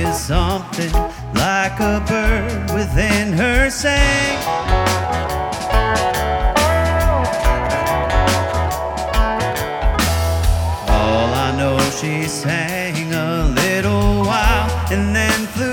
is something like a bird within her sang. All I know, she sang a little while and then flew